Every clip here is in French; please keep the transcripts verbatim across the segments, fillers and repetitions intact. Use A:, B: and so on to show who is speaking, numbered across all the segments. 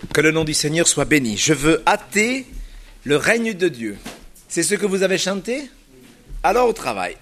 A: Que le nom du Seigneur soit béni. Je veux hâter le règne de Dieu. C'est ce que vous avez chanté? Alors au travail.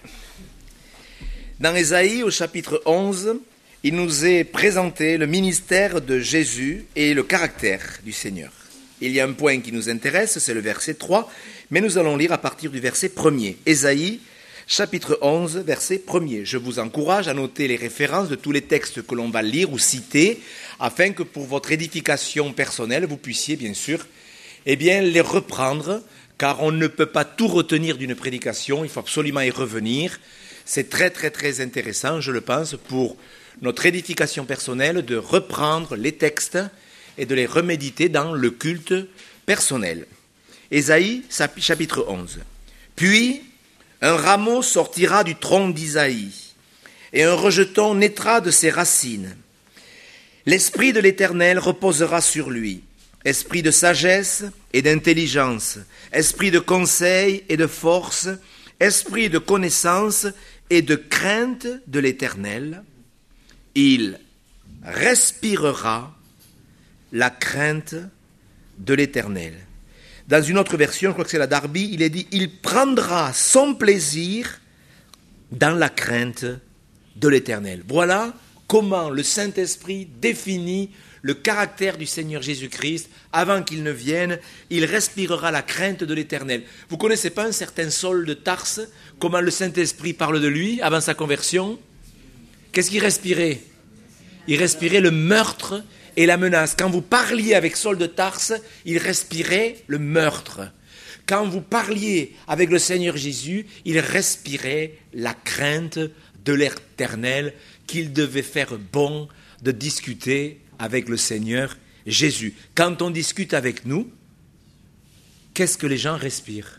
A: Dans Ésaïe, au chapitre onze, il nous est présenté le ministère de Jésus et le caractère du Seigneur. Il y a un point qui nous intéresse, c'est le verset trois, mais nous allons lire à partir du verset premier. Ésaïe, chapitre onze, verset premier. Je vous encourage à noter les références de tous les textes que l'on va lire ou citer, afin que pour votre édification personnelle, vous puissiez bien sûr eh bien, les reprendre, car on ne peut pas tout retenir d'une prédication, il faut absolument y revenir. C'est très très très intéressant, je le pense, pour notre édification personnelle, de reprendre les textes et de les reméditer dans le culte personnel. Ésaïe, chapitre onze. Puis, un rameau sortira du tronc d'Isaïe, et un rejeton naîtra de ses racines. L'esprit de l'Éternel reposera sur lui, esprit de sagesse et d'intelligence, esprit de conseil et de force, esprit de connaissance et de crainte de l'Éternel. Il respirera la crainte de l'Éternel. Dans une autre version, je crois que c'est la Darby, il est dit « Il prendra son plaisir dans la crainte de l'Éternel ». Voilà comment le Saint-Esprit définit le caractère du Seigneur Jésus-Christ. Avant qu'il ne vienne, il respirera la crainte de l'Éternel. Vous ne connaissez pas un certain Saul de Tarse, comment le Saint-Esprit parle de lui avant sa conversion? Qu'est-ce qu'il respirait? Il respirait le meurtre et la menace. Quand vous parliez avec Saul de Tarse, il respirait le meurtre. Quand vous parliez avec le Seigneur Jésus, il respirait la crainte de l'Éternel, qu'il devait faire bon de discuter avec le Seigneur Jésus. Quand on discute avec nous, qu'est-ce que les gens respirent?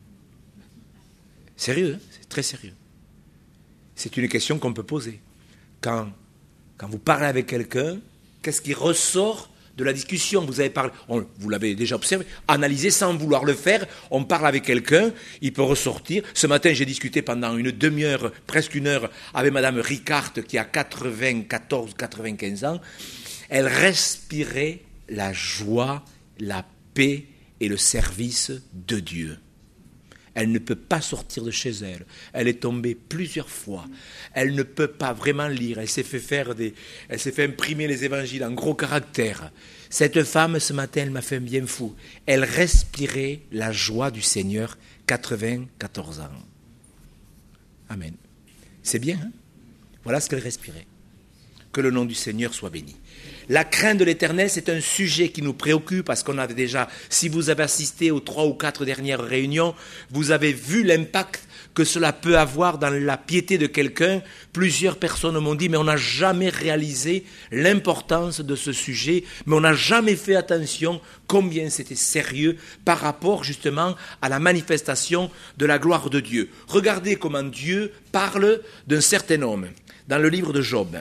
A: Sérieux, hein? C'est très sérieux. C'est une question qu'on peut poser. Quand, quand vous parlez avec quelqu'un, qu'est-ce qui ressort de la discussion? Vous avez parlé, on, vous l'avez déjà observé, analysé sans vouloir le faire. On parle avec quelqu'un, il peut ressortir. Ce matin, j'ai discuté pendant une demi-heure, presque une heure, avec Madame Ricard, qui a quatre-vingt-quatorze, quatre-vingt-quinze ans. Elle respirait la joie, la paix et le service de Dieu. Elle ne peut pas sortir de chez elle. Elle est tombée plusieurs fois. Elle ne peut pas vraiment lire. Elle s'est fait faire des, elle s'est fait imprimer les évangiles en gros caractères. Cette femme, ce matin, elle m'a fait un bien fou. Elle respirait la joie du Seigneur, quatre-vingt-quatorze ans. Amen. C'est bien, hein? Voilà ce qu'elle respirait. Que le nom du Seigneur soit béni. La crainte de l'Éternel, c'est un sujet qui nous préoccupe parce qu'on a déjà, si vous avez assisté aux trois ou quatre dernières réunions, vous avez vu l'impact que cela peut avoir dans la piété de quelqu'un. Plusieurs personnes m'ont dit, mais on n'a jamais réalisé l'importance de ce sujet, mais on n'a jamais fait attention combien c'était sérieux par rapport justement à la manifestation de la gloire de Dieu. Regardez comment Dieu parle d'un certain homme dans le livre de Job.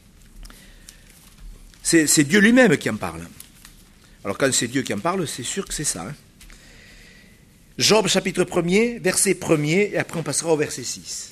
A: C'est, c'est Dieu lui-même qui en parle. Alors quand c'est Dieu qui en parle, c'est sûr que c'est ça. Hein. Job chapitre premier, verset premier, et après on passera au verset six.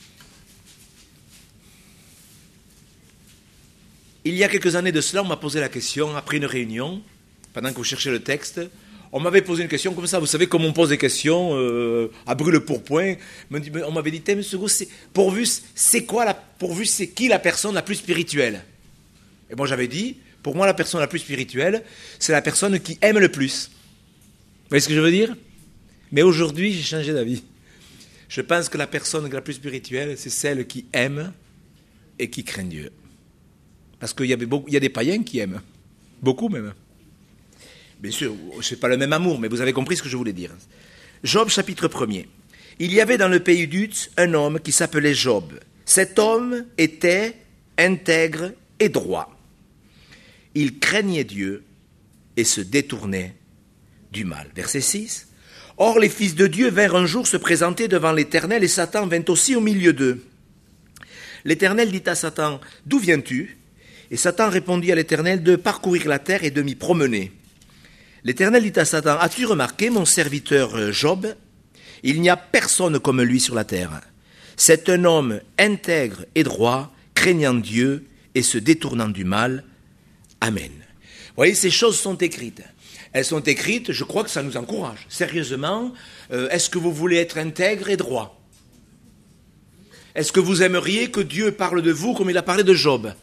A: Il y a quelques années de cela, on m'a posé la question, après une réunion, pendant que vous cherchez le texte, on m'avait posé une question comme ça, vous savez, comme on pose des questions euh, à brûle-pourpoint, on m'avait dit, Thème Secours, c'est, pourvu, c'est quoi la, pourvu, c'est qui la personne la plus spirituelle? Et moi j'avais dit, pour moi la personne la plus spirituelle, c'est la personne qui aime le plus. Vous voyez ce que je veux dire? Mais aujourd'hui j'ai changé d'avis. Je pense que la personne la plus spirituelle, c'est celle qui aime et qui craint Dieu. Parce qu'il y, avait beaucoup, il y a des païens qui aiment, beaucoup même. Bien sûr, ce n'est pas le même amour, mais vous avez compris ce que je voulais dire. Job chapitre premier. Il y avait dans le pays d'Uz un homme qui s'appelait Job. Cet homme était intègre et droit. Il craignait Dieu et se détournait du mal. Verset six. Or les fils de Dieu vinrent un jour se présenter devant l'Éternel et Satan vint aussi au milieu d'eux. L'Éternel dit à Satan, « D'où viens-tu » Et Satan répondit à l'Éternel, « De parcourir la terre et de m'y promener. » L'Éternel dit à Satan, « As-tu remarqué mon serviteur Job? Il n'y a personne comme lui sur la terre. C'est un homme intègre et droit, craignant Dieu et se détournant du mal. Amen. » Vous voyez, ces choses sont écrites. Elles sont écrites, je crois que ça nous encourage. Sérieusement, euh, est-ce que vous voulez être intègre et droit? Est-ce que vous aimeriez que Dieu parle de vous comme il a parlé de Job?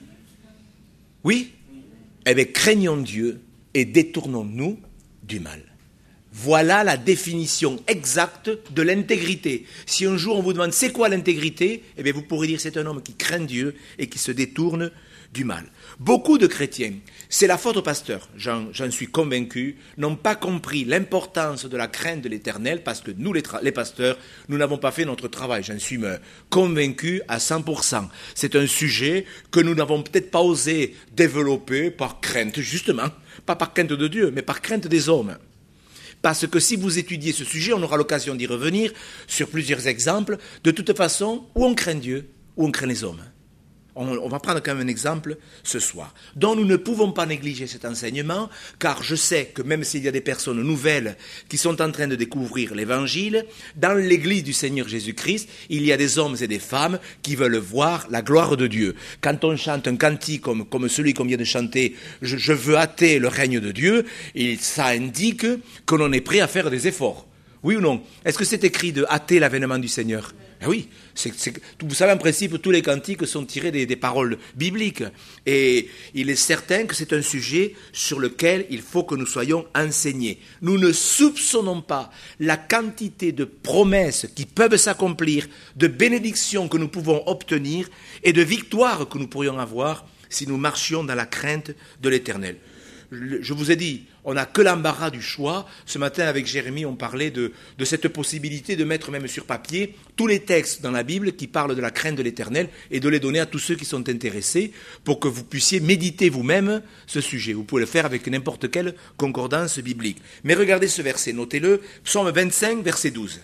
A: Oui? Eh bien, craignons Dieu et détournons-nous du mal. Voilà la définition exacte de l'intégrité. Si un jour on vous demande c'est quoi l'intégrité, eh bien vous pourrez dire c'est un homme qui craint Dieu et qui se détourne du mal. Beaucoup de chrétiens, c'est la faute au pasteur, j'en, j'en suis convaincu, n'ont pas compris l'importance de la crainte de l'Éternel parce que nous les, tra- les pasteurs, nous n'avons pas fait notre travail. J'en suis me, convaincu à cent pour cent. C'est un sujet que nous n'avons peut-être pas osé développer par crainte, justement, pas par crainte de Dieu, mais par crainte des hommes. Parce que si vous étudiez ce sujet, on aura l'occasion d'y revenir sur plusieurs exemples. De toute façon, où on craint Dieu, où on craint les hommes. On, on va prendre quand même un exemple ce soir, dont nous ne pouvons pas négliger cet enseignement, car je sais que même s'il y a des personnes nouvelles qui sont en train de découvrir l'Évangile, dans l'Église du Seigneur Jésus-Christ, il y a des hommes et des femmes qui veulent voir la gloire de Dieu. Quand on chante un cantique comme, comme celui qu'on vient de chanter, je, je veux hâter le règne de Dieu, et ça indique que l'on est prêt à faire des efforts. Oui ou non? Est-ce que c'est écrit de hâter l'avènement du Seigneur? Eh oui, c'est, c'est, vous savez, en principe, tous les cantiques sont tirés des, des paroles bibliques. Et il est certain que c'est un sujet sur lequel il faut que nous soyons enseignés. Nous ne soupçonnons pas la quantité de promesses qui peuvent s'accomplir, de bénédictions que nous pouvons obtenir et de victoires que nous pourrions avoir si nous marchions dans la crainte de l'Éternel. Je vous ai dit, on n'a que l'embarras du choix. Ce matin, avec Jérémie, on parlait de, de cette possibilité de mettre même sur papier tous les textes dans la Bible qui parlent de la crainte de l'Éternel et de les donner à tous ceux qui sont intéressés pour que vous puissiez méditer vous-même ce sujet. Vous pouvez le faire avec n'importe quelle concordance biblique. Mais regardez ce verset, notez-le, Psaume vingt-cinq, verset douze.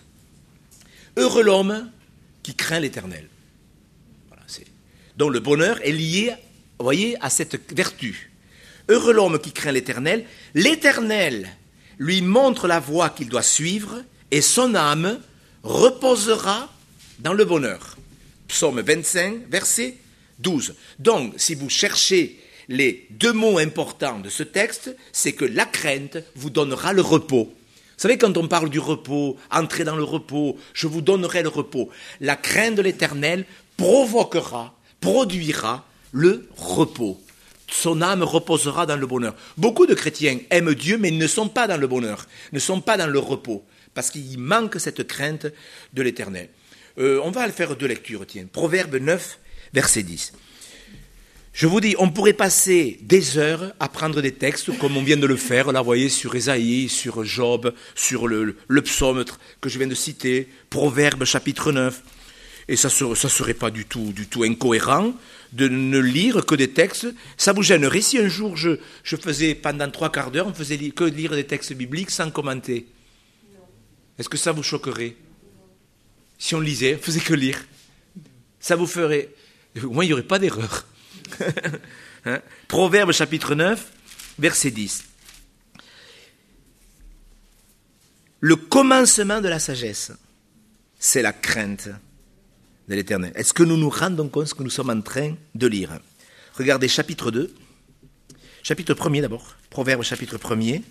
A: Heureux l'homme qui craint l'Éternel. Voilà, c'est... Donc le bonheur est lié, vous voyez, à cette vertu. Heureux l'homme qui craint l'Éternel, l'Éternel lui montre la voie qu'il doit suivre et son âme reposera dans le bonheur. Psaume vingt-cinq, verset douze. Donc, si vous cherchez les deux mots importants de ce texte, c'est que la crainte vous donnera le repos. Vous savez, quand on parle du repos, entrez dans le repos, je vous donnerai le repos. La crainte de l'Éternel provoquera, produira le repos. Son âme reposera dans le bonheur. Beaucoup de chrétiens aiment Dieu, mais ils ne sont pas dans le bonheur, ne sont pas dans le repos, parce qu'il manque cette crainte de l'Éternel. Euh, on va faire deux lectures, tiens. Proverbe neuf, verset dix. Je vous dis, on pourrait passer des heures à prendre des textes, comme on vient de le faire, là, vous voyez, sur Ésaïe, sur Job, sur le, le psaume que je viens de citer, Proverbe chapitre neuf. Et ça ne serait pas du tout, du tout incohérent de ne lire que des textes. Ça vous gênerait si un jour je, je faisais, pendant trois quarts d'heure, on faisait li- que lire des textes bibliques sans commenter? Non. Est-ce que ça vous choquerait? Si on lisait, on faisait que lire. Ça vous ferait... Au moins, il n'y aurait pas d'erreur. hein? Proverbe chapitre neuf, verset dix. Le commencement de la sagesse, c'est la crainte de l'Éternel. Est-ce que nous nous rendons compte de ce que nous sommes en train de lire? Regardez chapitre deux, chapitre premier d'abord, Proverbe chapitre premier.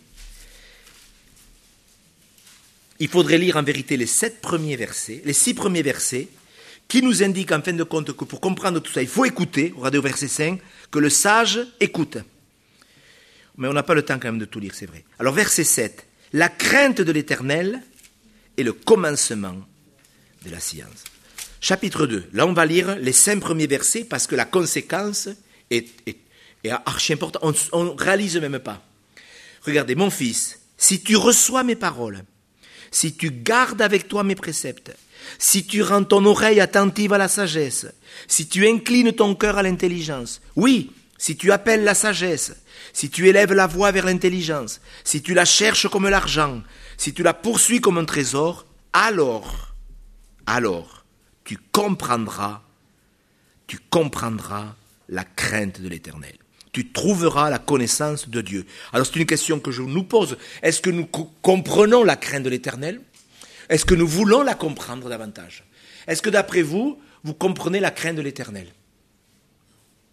A: Il faudrait lire en vérité les sept premiers versets, les six premiers versets, qui nous indiquent en fin de compte que pour comprendre tout ça, il faut écouter, regardez au verset cinq, que le sage écoute. Mais on n'a pas le temps quand même de tout lire, c'est vrai. Alors verset sept, la crainte de l'Éternel est le commencement de la science. Chapitre deux, là on va lire les cinq premiers versets parce que la conséquence est, est, est archi importante, on ne réalise même pas. Regardez, mon fils, si tu reçois mes paroles, si tu gardes avec toi mes préceptes, si tu rends ton oreille attentive à la sagesse, si tu inclines ton cœur à l'intelligence, oui, si tu appelles la sagesse, si tu élèves la voix vers l'intelligence, si tu la cherches comme l'argent, si tu la poursuis comme un trésor, alors, alors, tu comprendras, tu comprendras la crainte de l'Éternel. Tu trouveras la connaissance de Dieu. Alors c'est une question que je nous pose. Est-ce que nous co- comprenons la crainte de l'Éternel? Est-ce que nous voulons la comprendre davantage? Est-ce que d'après vous, vous comprenez la crainte de l'Éternel?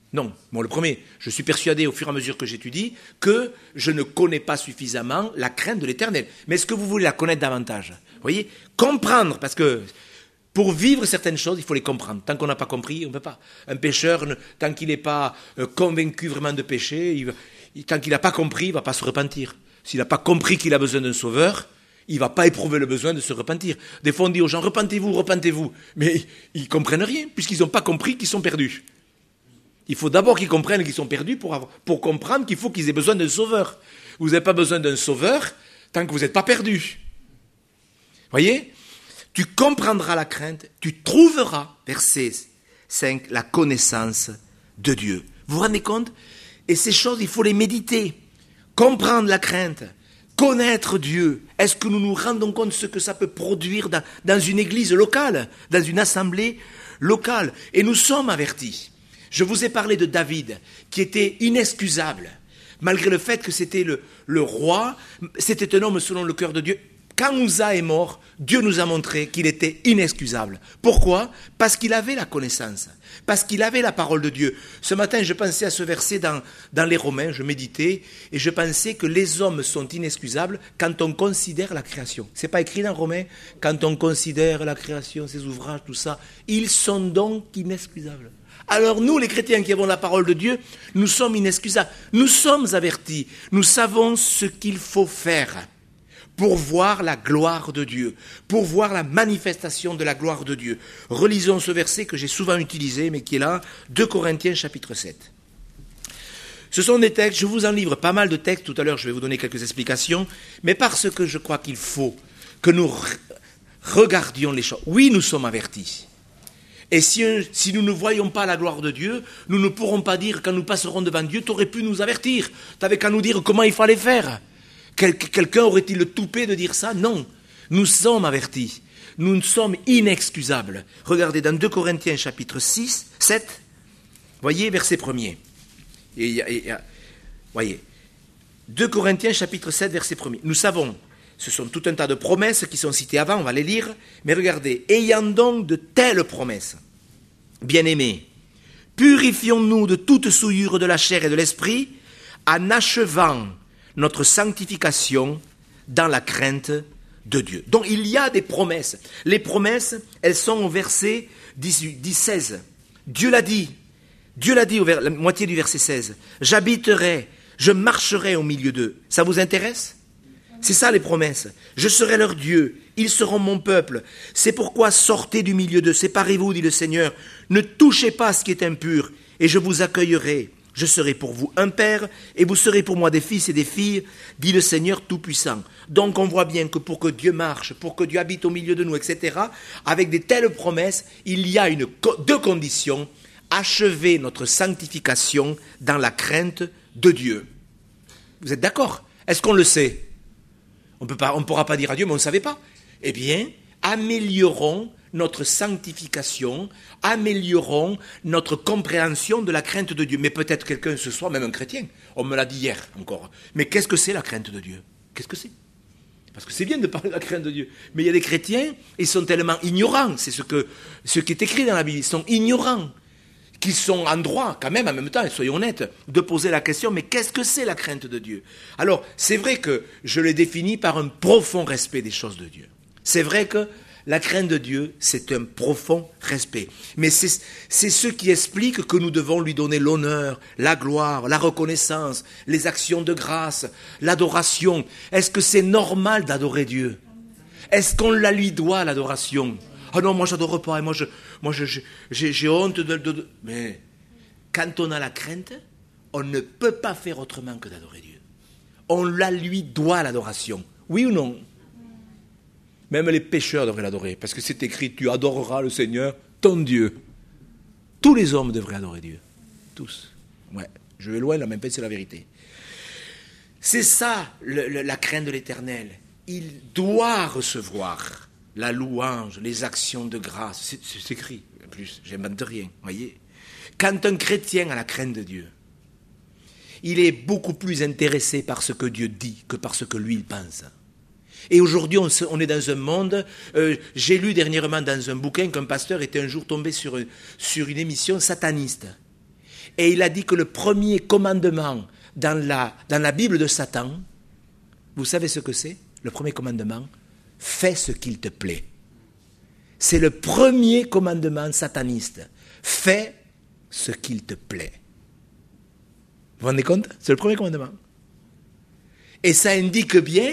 A: Non, moi le premier, je suis persuadé au fur et à mesure que j'étudie que je ne connais pas suffisamment la crainte de l'Éternel. Mais est-ce que vous voulez la connaître davantage? Vous voyez, comprendre, parce que pour vivre certaines choses, il faut les comprendre. Tant qu'on n'a pas compris, on ne peut pas. Un pécheur, tant qu'il n'est pas convaincu vraiment de pécher, il va, tant qu'il n'a pas compris, il ne va pas se repentir. S'il n'a pas compris qu'il a besoin d'un sauveur, il ne va pas éprouver le besoin de se repentir. Des fois, on dit aux gens, repentez-vous, repentez-vous. Mais ils ne comprennent rien, puisqu'ils n'ont pas compris qu'ils sont perdus. Il faut d'abord qu'ils comprennent qu'ils sont perdus pour, avoir, pour comprendre qu'il faut qu'ils aient besoin d'un sauveur. Vous n'avez pas besoin d'un sauveur tant que vous n'êtes pas perdus. Voyez? Tu comprendras la crainte, tu trouveras, verset cinq, la connaissance de Dieu. Vous vous rendez compte? Et ces choses, il faut les méditer. Comprendre la crainte, connaître Dieu. Est-ce que nous nous rendons compte de ce que ça peut produire dans, dans une église locale, dans une assemblée locale? Et nous sommes avertis. Je vous ai parlé de David, qui était inexcusable, malgré le fait que c'était le, le roi, c'était un homme selon le cœur de Dieu. Quand Uza est mort, Dieu nous a montré qu'il était inexcusable. Pourquoi? Parce qu'il avait la connaissance, parce qu'il avait la parole de Dieu. Ce matin, je pensais à ce verset dans, dans les Romains, je méditais, et je pensais que les hommes sont inexcusables quand on considère la création. C'est pas écrit dans Romains? Quand on considère la création, ses ouvrages, tout ça, ils sont donc inexcusables. Alors nous, les chrétiens qui avons la parole de Dieu, nous sommes inexcusables. Nous sommes avertis. Nous savons ce qu'il faut faire pour voir la gloire de Dieu, pour voir la manifestation de la gloire de Dieu. Relisons ce verset que j'ai souvent utilisé, mais qui est là, deux Corinthiens chapitre sept. Ce sont des textes, je vous en livre pas mal de textes, tout à l'heure je vais vous donner quelques explications, mais parce que je crois qu'il faut que nous regardions les choses. Oui, nous sommes avertis. Et si, si nous ne voyons pas la gloire de Dieu, nous ne pourrons pas dire, quand nous passerons devant Dieu, tu aurais pu nous avertir. Tu n'avais qu'à nous dire comment il fallait faire. Quel, quelqu'un aurait-il le toupet de dire ça? Non. Nous sommes avertis. Nous sommes inexcusables. Regardez dans deux Corinthiens chapitre six, sept, voyez verset premier. Et, et, et, voyez, deux Corinthiens chapitre sept, verset premier. Nous savons, ce sont tout un tas de promesses qui sont citées avant, on va les lire, mais regardez, ayant donc de telles promesses, bien-aimés, purifions-nous de toute souillure de la chair et de l'esprit, en achevant notre sanctification dans la crainte de Dieu. Donc il y a des promesses. Les promesses, elles sont au verset dix-huit, dix, seize. Dieu l'a dit, Dieu l'a dit, au vers, la moitié du verset seize, j'habiterai, je marcherai au milieu d'eux. Ça vous intéresse ? C'est ça les promesses. Je serai leur Dieu, ils seront mon peuple. C'est pourquoi sortez du milieu d'eux, séparez-vous, dit le Seigneur. Ne touchez pas à ce qui est impur, et je vous accueillerai. Je serai pour vous un père, et vous serez pour moi des fils et des filles, dit le Seigneur Tout-Puissant. Donc on voit bien que pour que Dieu marche, pour que Dieu habite au milieu de nous, et cetera, avec des telles promesses, il y a une, deux conditions. Achever notre sanctification dans la crainte de Dieu. Vous êtes d'accord? Est-ce qu'on le sait? On ne pourra pas dire à Dieu, mais on ne savait pas. Eh bien, améliorons notre sanctification, améliorons notre compréhension de la crainte de Dieu. Mais peut-être quelqu'un ce soir, même un chrétien, on me l'a dit hier encore. Mais qu'est-ce que c'est la crainte de Dieu? Qu'est-ce que c'est? Parce que c'est bien de parler de la crainte de Dieu. Mais il y a des chrétiens, ils sont tellement ignorants. C'est ce, que, ce qui est écrit dans la Bible. Ils sont ignorants. Qu'ils sont en droit, quand même, en même temps, et soyons honnêtes, de poser la question, mais qu'est-ce que c'est la crainte de Dieu? Alors, c'est vrai que je l'ai défini par un profond respect des choses de Dieu. C'est vrai que la crainte de Dieu, c'est un profond respect. Mais c'est, c'est ce qui explique que nous devons lui donner l'honneur, la gloire, la reconnaissance, les actions de grâce, l'adoration. Est-ce que c'est normal d'adorer Dieu? Est-ce qu'on la lui doit, l'adoration? Ah non, moi j'adore pas, moi, je, moi je, je, j'ai, j'ai honte de, de, de... Mais quand on a la crainte, on ne peut pas faire autrement que d'adorer Dieu. On la lui doit, l'adoration. Oui ou non? Même les pécheurs devraient l'adorer, parce que c'est écrit, tu adoreras le Seigneur, ton Dieu. Tous les hommes devraient adorer Dieu. Tous. Ouais, je vais loin là, même pas c'est la vérité. C'est ça, le, le, la crainte de l'Éternel. Il doit recevoir la louange, les actions de grâce, c'est, c'est écrit. En plus, j'invente rien, voyez. Quand un chrétien a la crainte de Dieu, il est beaucoup plus intéressé par ce que Dieu dit que par ce que lui il pense. Et aujourd'hui, on, se, on est dans un monde, euh, j'ai lu dernièrement dans un bouquin qu'un pasteur était un jour tombé sur, sur une émission sataniste. Et il a dit que le premier commandement dans la, dans la Bible de Satan, vous savez ce que c'est? Le premier commandement, fais ce qu'il te plaît. C'est le premier commandement sataniste. Fais ce qu'il te plaît. Vous vous rendez compte? C'est le premier commandement. Et ça indique bien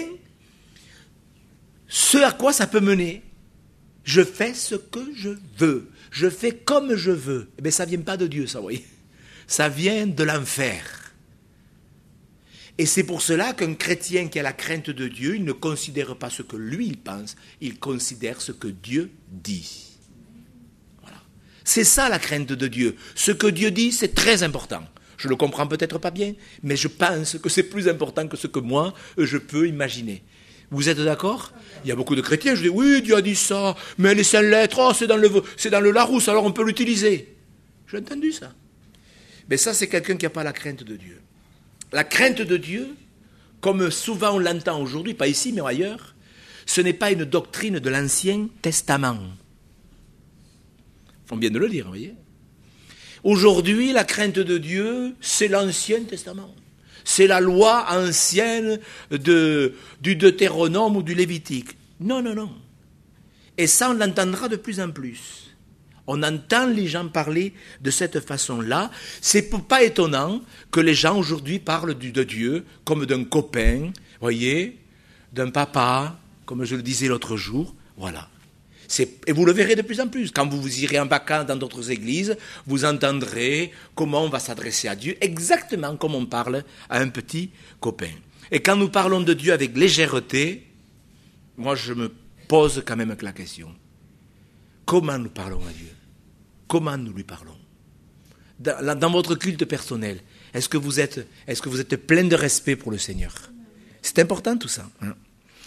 A: ce à quoi ça peut mener. Je fais ce que je veux. Je fais comme je veux. Eh bien, ça ne vient pas de Dieu, ça, vous voyez. Ça vient de l'enfer. Et c'est pour cela qu'un chrétien qui a la crainte de Dieu, il ne considère pas ce que lui, il pense, il considère ce que Dieu dit. Voilà. C'est ça la crainte de Dieu. Ce que Dieu dit, c'est très important. Je ne le comprends peut-être pas bien, mais je pense que c'est plus important que ce que moi, je peux imaginer. Vous êtes d'accord? Il y a beaucoup de chrétiens, je dis, oui, Dieu a dit ça, mais les cinq lettres, oh, c'est dans le, c'est dans le Larousse, alors on peut l'utiliser. J'ai entendu ça. Mais ça, c'est quelqu'un qui n'a pas la crainte de Dieu. La crainte de Dieu, comme souvent on l'entend aujourd'hui, pas ici, mais ailleurs, ce n'est pas une doctrine de l'Ancien Testament. Il faut bien de le dire, vous voyez. Aujourd'hui, la crainte de Dieu, c'est l'Ancien Testament. C'est la loi ancienne de, du Deutéronome ou du Lévitique. Non, non, non. Et ça, on l'entendra de plus en plus. On entend les gens parler de cette façon-là. C'est pas étonnant que les gens aujourd'hui parlent de Dieu comme d'un copain, voyez, d'un papa, comme je le disais l'autre jour. Voilà. C'est, et vous le verrez de plus en plus. Quand vous, vous irez en vacances dans d'autres églises, vous entendrez comment on va s'adresser à Dieu, exactement comme on parle à un petit copain. Et quand nous parlons de Dieu avec légèreté, moi je me pose quand même la question. Comment nous parlons à Dieu? Comment nous lui parlons? Dans, dans votre culte personnel, est-ce que vous êtes, est-ce que vous êtes plein de respect pour le Seigneur? C'est important tout ça. Hein?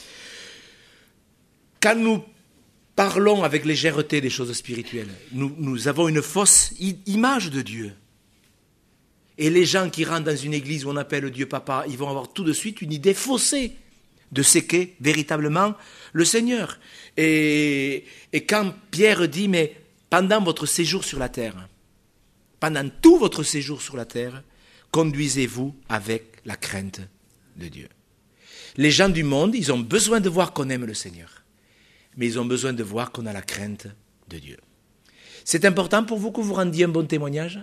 A: Quand nous parlons avec légèreté des choses spirituelles, nous, nous avons une fausse image de Dieu. Et les gens qui rentrent dans une église où on appelle Dieu Papa, ils vont avoir tout de suite une idée faussée de ce qu'est véritablement le Seigneur. Et, et quand Pierre dit, mais pendant votre séjour sur la terre, pendant tout votre séjour sur la terre, conduisez-vous avec la crainte de Dieu. Les gens du monde, ils ont besoin de voir qu'on aime le Seigneur. Mais ils ont besoin de voir qu'on a la crainte de Dieu. C'est important pour vous que vous rendiez un bon témoignage?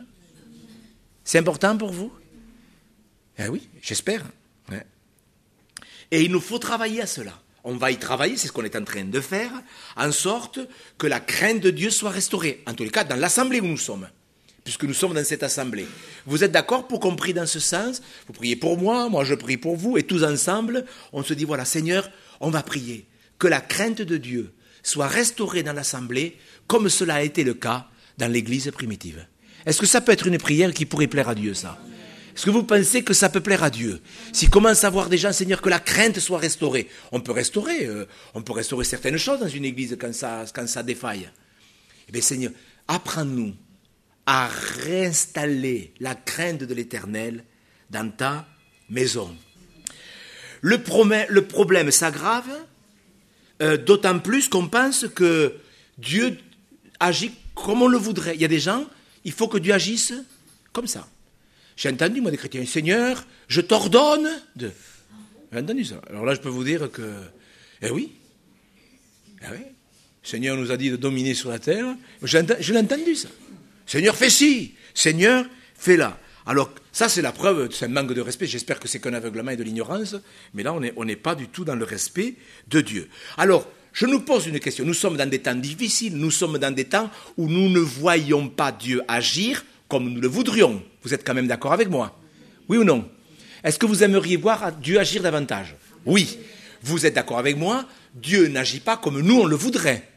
A: C'est important pour vous? Eh oui, j'espère. Ouais. Et il nous faut travailler à cela. On va y travailler, c'est ce qu'on est en train de faire, en sorte que la crainte de Dieu soit restaurée. En tous les cas, dans l'assemblée où nous sommes, puisque nous sommes dans cette assemblée. Vous êtes d'accord pour qu'on prie dans ce sens? Vous priez pour moi, moi je prie pour vous, et tous ensemble, on se dit, voilà, Seigneur, on va prier. Que la crainte de Dieu soit restaurée dans l'assemblée, comme cela a été le cas dans l'église primitive. Est-ce que ça peut être une prière qui pourrait plaire à Dieu, ça? Est-ce que vous pensez que ça peut plaire à Dieu? S'il commence à voir des gens, Seigneur, que la crainte soit restaurée. On peut restaurer, euh, on peut restaurer certaines choses dans une église quand ça, quand ça défaille. Eh bien, Seigneur, apprends-nous à réinstaller la crainte de l'Éternel dans ta maison. Le, promet, le problème s'aggrave, euh, d'autant plus qu'on pense que Dieu agit comme on le voudrait. Il y a des gens, il faut que Dieu agisse comme ça. J'ai entendu, moi, des chrétiens, Seigneur, je t'ordonne de... J'ai entendu ça. Alors là, je peux vous dire que... Eh oui. Eh oui. Seigneur nous a dit de dominer sur la terre. Je l'ai entendu, ça. Seigneur, fais ci. Seigneur, fais là. Alors, ça, c'est la preuve, c'est un manque de respect. J'espère que c'est qu'un aveuglement et de l'ignorance. Mais là, on n'est on n'est pas du tout dans le respect de Dieu. Alors, je nous pose une question. Nous sommes dans des temps difficiles. Nous sommes dans des temps où nous ne voyons pas Dieu agir comme nous le voudrions. Vous êtes quand même d'accord avec moi? Oui ou non? Est-ce que vous aimeriez voir Dieu agir davantage? Oui. Vous êtes d'accord avec moi? Dieu n'agit pas comme nous on le voudrait.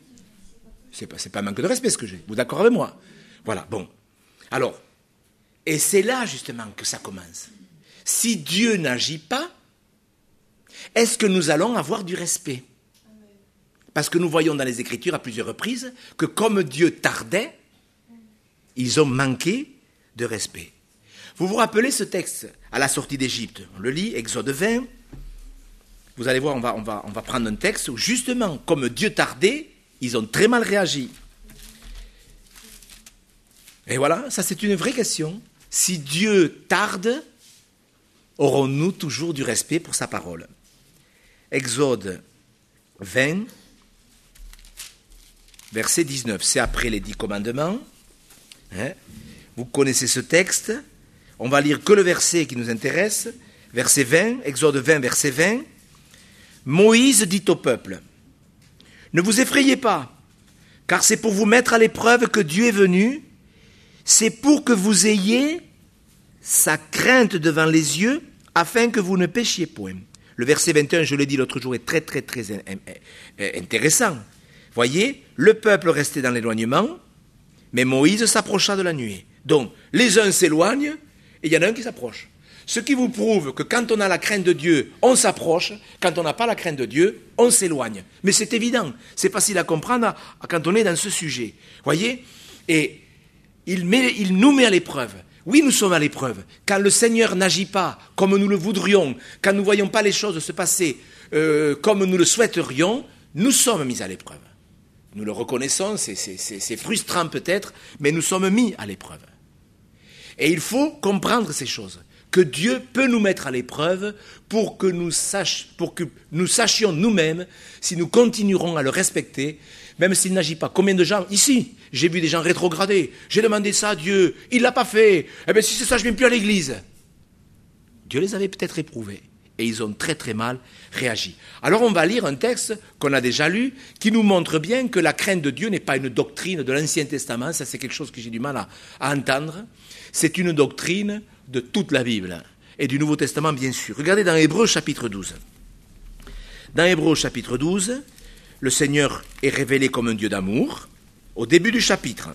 A: C'est pas, c'est pas un manque de respect ce que j'ai. Vous êtes d'accord avec moi? Voilà, bon. Alors, et c'est là justement que ça commence. Si Dieu n'agit pas, est-ce que nous allons avoir du respect? Parce que nous voyons dans les Écritures à plusieurs reprises que comme Dieu tardait, ils ont manqué de respect. Vous vous rappelez ce texte à la sortie d'Égypte? On le lit, Exode vingt. Vous allez voir, on va, on va, on va prendre un texte où justement, comme Dieu tardait, ils ont très mal réagi. Et voilà, ça c'est une vraie question. si Dieu tarde, aurons-nous toujours du respect pour sa parole? Exode vingt, verset dix-neuf. C'est après les dix commandements. Hein? Vous connaissez ce texte. On va lire que le verset qui nous intéresse. Verset vingt, Exode vingt, verset vingt. Moïse dit au peuple, « Ne vous effrayez pas, car c'est pour vous mettre à l'épreuve que Dieu est venu. C'est pour que vous ayez sa crainte devant les yeux, afin que vous ne péchiez point. » Le verset vingt et un, je l'ai dit l'autre jour, est très très très intéressant. Voyez, le peuple restait dans l'éloignement, mais Moïse s'approcha de la nuée. Donc, les uns s'éloignent, et il y en a un qui s'approche. Ce qui vous prouve que quand on a la crainte de Dieu, on s'approche, quand on n'a pas la crainte de Dieu, on s'éloigne. Mais c'est évident, c'est facile à comprendre à, à, quand on est dans ce sujet. Voyez, et il, met, il nous met à l'épreuve. Oui, nous sommes à l'épreuve. Quand le Seigneur n'agit pas comme nous le voudrions, quand nous ne voyons pas les choses se passer euh, comme nous le souhaiterions, nous sommes mis à l'épreuve. Nous le reconnaissons, c'est, c'est, c'est, c'est frustrant peut-être, mais nous sommes mis à l'épreuve. Et il faut comprendre ces choses, que Dieu peut nous mettre à l'épreuve pour que nous sachions, pour que nous sachions nous-mêmes si nous continuerons à le respecter, même s'il n'agit pas. Combien de gens, ici, j'ai vu des gens rétrogradés, j'ai demandé ça à Dieu, il ne l'a pas fait, eh bien si c'est ça, je ne viens plus à l'église. Dieu les avait peut-être éprouvés, et ils ont très très mal réagi. Alors on va lire un texte qu'on a déjà lu, qui nous montre bien que la crainte de Dieu n'est pas une doctrine de l'Ancien Testament, ça c'est quelque chose que j'ai du mal à, à entendre, c'est une doctrine de toute la Bible, et du Nouveau Testament bien sûr. Regardez dans Hébreux chapitre douze. Dans Hébreux chapitre douze, le Seigneur est révélé comme un Dieu d'amour, au début du chapitre.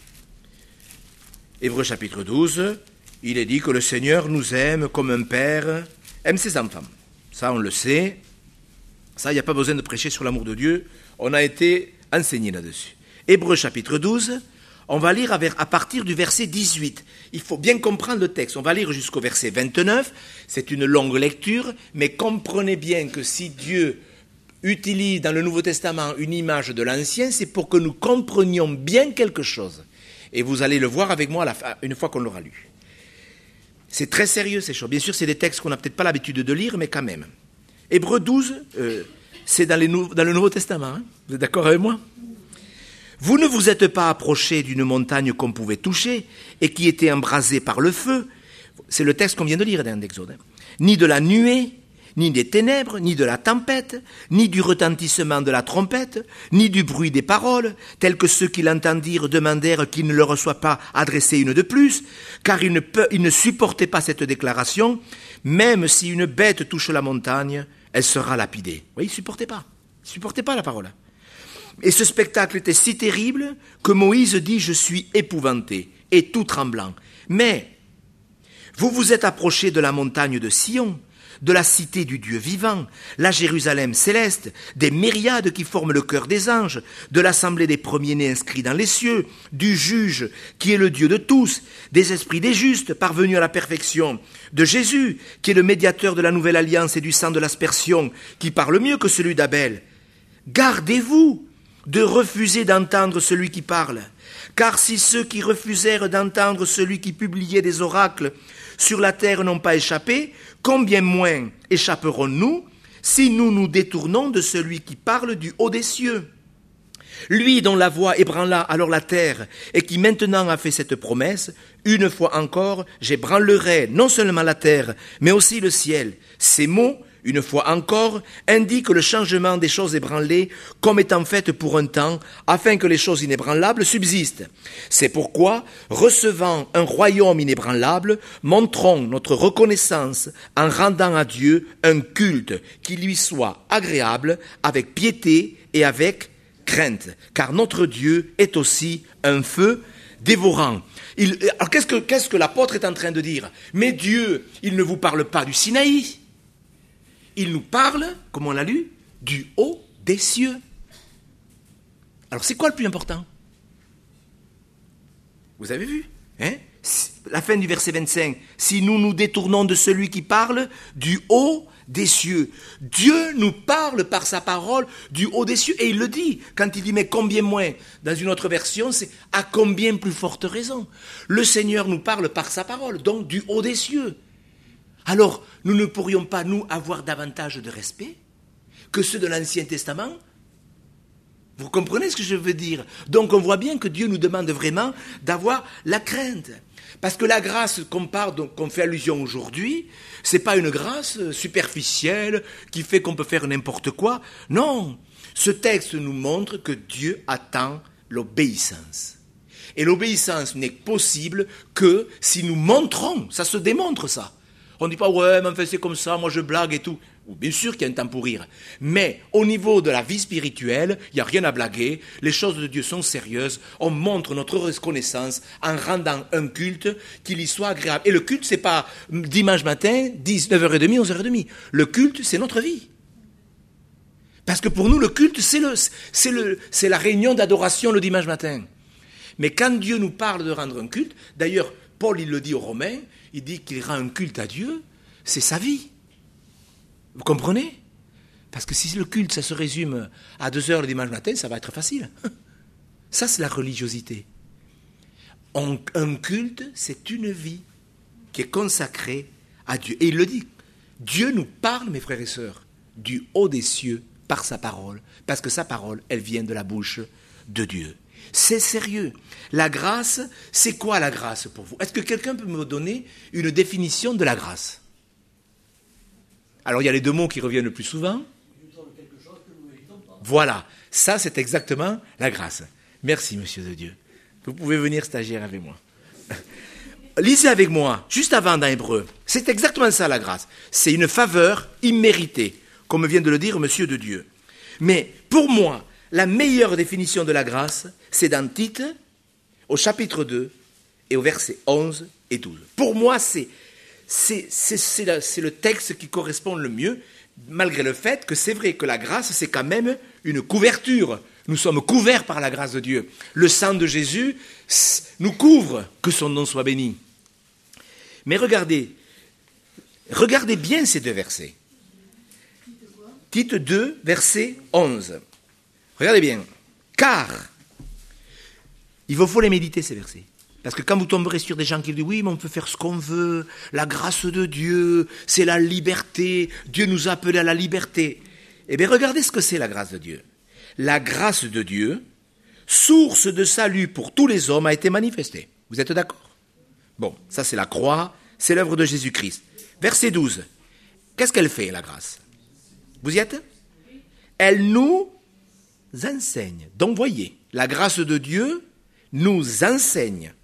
A: Hébreux chapitre douze, il est dit que le Seigneur nous aime comme un père aime ses enfants. Ça, on le sait. Ça, il n'y a pas besoin de prêcher sur l'amour de Dieu. On a été enseigné là-dessus. Hébreux chapitre douze, on va lire à partir du verset dix-huit. Il faut bien comprendre le texte. On va lire jusqu'au verset vingt-neuf. C'est une longue lecture, mais comprenez bien que si Dieu utilise dans le Nouveau Testament une image de l'Ancien, c'est pour que nous comprenions bien quelque chose. Et vous allez le voir avec moi à la fin, une fois qu'on l'aura lu. C'est très sérieux ces choses. Bien sûr, c'est des textes qu'on n'a peut-être pas l'habitude de lire, mais quand même. Hébreux douze, euh, c'est dans, les nou- dans le Nouveau Testament. Hein, vous êtes d'accord avec moi? Vous ne vous êtes pas approché d'une montagne qu'on pouvait toucher et qui était embrasée par le feu. C'est le texte qu'on vient de lire dans l'Exode. Hein, ni de la nuée, ni des ténèbres, ni de la tempête, ni du retentissement de la trompette, ni du bruit des paroles, tels que ceux qui l'entendirent demandèrent qu'il ne leur soit pas adressé une de plus, car ils ne, peut, ils ne supportaient pas cette déclaration, même si une bête touche la montagne, elle sera lapidée. Oui, ils ne supportaient pas. Ils ne supportaient pas la parole. Et ce spectacle était si terrible que Moïse dit « Je suis épouvanté et tout tremblant. » Mais vous vous êtes approchés de la montagne de Sion, de la cité du Dieu vivant, la Jérusalem céleste, des myriades qui forment le cœur des anges, de l'assemblée des premiers-nés inscrits dans les cieux, du juge qui est le Dieu de tous, des esprits des justes parvenus à la perfection, de Jésus qui est le médiateur de la nouvelle alliance et du sang de l'aspersion, qui parle mieux que celui d'Abel. Gardez-vous de refuser d'entendre celui qui parle, car si ceux qui refusèrent d'entendre celui qui publiait des oracles sur la terre n'ont pas échappé, combien moins échapperons-nous si nous nous détournons de celui qui parle du haut des cieux? Lui dont la voix ébranla alors la terre et qui maintenant a fait cette promesse, une fois encore, j'ébranlerai non seulement la terre, mais aussi le ciel. Ces mots, une fois encore, indiquent le changement des choses ébranlées comme étant faites pour un temps, afin que les choses inébranlables subsistent. C'est pourquoi, recevant un royaume inébranlable, montrons notre reconnaissance en rendant à Dieu un culte qui lui soit agréable, avec piété et avec crainte, car notre Dieu est aussi un feu dévorant. Il, alors qu'est-ce que, qu'est-ce que l'apôtre est en train de dire? Mais Dieu, il ne vous parle pas du Sinaï. Il nous parle, comme on l'a lu, du haut des cieux. Alors c'est quoi le plus important? Vous avez vu, hein? La fin du verset vingt-cinq. Si nous nous détournons de celui qui parle du haut des cieux. Dieu nous parle par sa parole du haut des cieux. Et il le dit. Quand il dit mais combien moins. Dans une autre version, c'est à combien plus forte raison. Le Seigneur nous parle par sa parole. Donc du haut des cieux. Alors, nous ne pourrions pas, nous, avoir davantage de respect que ceux de l'Ancien Testament? Vous comprenez ce que je veux dire? Donc on voit bien que Dieu nous demande vraiment d'avoir la crainte. Parce que la grâce qu'on parle, donc, qu'on fait allusion aujourd'hui, c'est pas une grâce superficielle qui fait qu'on peut faire n'importe quoi. Non, ce texte nous montre que Dieu attend l'obéissance. Et l'obéissance n'est possible que si nous montrons, ça se démontre ça. On ne dit pas, ouais, mais enfin c'est comme ça, moi je blague et tout. Bien sûr qu'il y a un temps pour rire. Mais au niveau de la vie spirituelle, il n'y a rien à blaguer. Les choses de Dieu sont sérieuses. On montre notre reconnaissance en rendant un culte qui lui soit agréable. Et le culte, ce n'est pas dimanche matin, dix-neuf heures trente, onze heures trente. Le culte, c'est notre vie. Parce que pour nous, le culte, c'est, le, c'est, le, c'est la réunion d'adoration le dimanche matin. Mais quand Dieu nous parle de rendre un culte, d'ailleurs, Paul, il le dit aux Romains, il dit qu'il rend un culte à Dieu, c'est sa vie. Vous comprenez? Parce que si le culte, ça se résume à deux heures le dimanche matin, ça va être facile. Ça, c'est la religiosité. On, un culte, c'est une vie qui est consacrée à Dieu. Et il le dit. Dieu nous parle, mes frères et sœurs, du haut des cieux par sa parole. Parce que sa parole, elle vient de la bouche de Dieu. C'est sérieux. La grâce, c'est quoi la grâce pour vous? Est-ce que quelqu'un peut me donner une définition de la grâce? Alors, il y a les deux mots qui reviennent le plus souvent. Voilà, ça c'est exactement la grâce. Merci, monsieur de Dieu. Vous pouvez venir stagiaire avec moi. Lisez avec moi, juste avant dans Hébreu. C'est exactement ça la grâce. C'est une faveur imméritée, comme vient de le dire monsieur de Dieu. Mais pour moi, la meilleure définition de la grâce, c'est dans Tite, au chapitre deux, et au verset onze et douze. Pour moi, c'est... C'est, c'est, c'est, la, c'est le texte qui correspond le mieux, malgré le fait que c'est vrai que la grâce, c'est quand même une couverture. Nous sommes couverts par la grâce de Dieu. Le sang de Jésus nous couvre, que son nom soit béni. Mais regardez, regardez bien ces deux versets. Tite deux, verset onze. Regardez bien. Car, il vous faut les méditer, ces versets. Parce que quand vous tomberez sur des gens qui disent « Oui, mais on peut faire ce qu'on veut, la grâce de Dieu, c'est la liberté, Dieu nous a appelés à la liberté. » Eh bien, regardez ce que c'est la grâce de Dieu. La grâce de Dieu, source de salut pour tous les hommes, a été manifestée. Vous êtes d'accord? Bon, ça c'est la croix, c'est l'œuvre de Jésus-Christ. Verset douze. Qu'est-ce qu'elle fait, la grâce? Vous y êtes? Elle nous enseigne. Donc, voyez, la grâce de Dieu nous enseigne